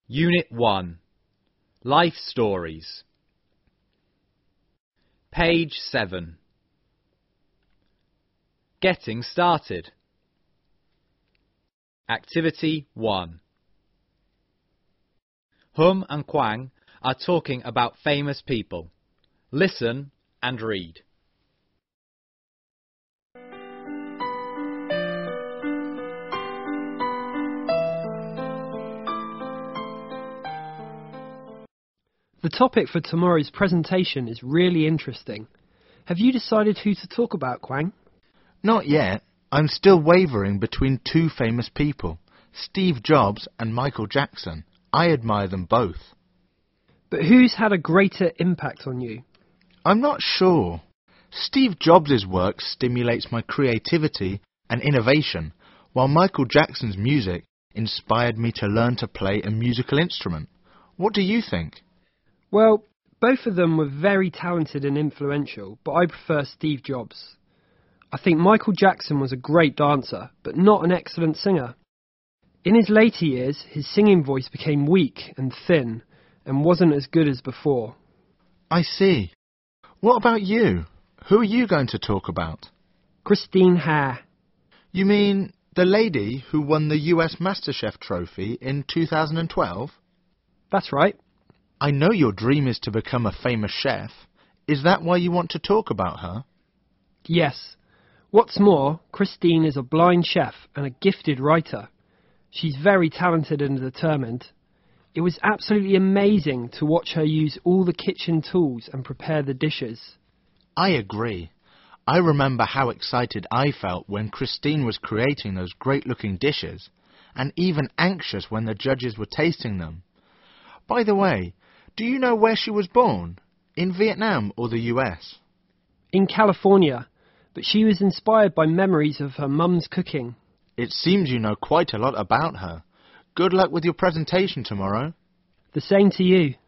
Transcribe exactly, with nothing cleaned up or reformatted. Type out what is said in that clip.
Unit one. Life Stories. Page seven. Getting started. Activity one. Hum and Quang are talking about famous people. Listen and read. The topic for tomorrow's presentation is really interesting. Have you decided who to talk about, Quang? Not yet. I'm still wavering between two famous people, Steve Jobs and Michael Jackson. I admire them both. But who's had a greater impact on you? I'm not sure. Steve Jobs' work stimulates my creativity and innovation, while Michael Jackson's music inspired me to learn to play a musical instrument. What do you think? Well, both of them were very talented and influential, but I prefer Steve Jobs. I think Michael Jackson was a great dancer, but not an excellent singer. In his later years, his singing voice became weak and thin, and wasn't as good as before. I see. What about you? Who are you going to talk about? Christine Hare. You mean the lady who won the U S MasterChef trophy in two thousand twelve? That's right. I know your dream is to become a famous chef. Is that why you want to talk about her? Yes. What's more, Christine is a blind chef and a gifted writer. She's very talented and determined. It was absolutely amazing to watch her use all the kitchen tools and prepare the dishes. I agree. I remember how excited I felt when Christine was creating those great-looking dishes, and even anxious when the judges were tasting them. By the way, do you know where she was born? In Vietnam or the U S? In California, but she was inspired by memories of her mum's cooking. It seems you know quite a lot about her. Good luck with your presentation tomorrow. The same to you.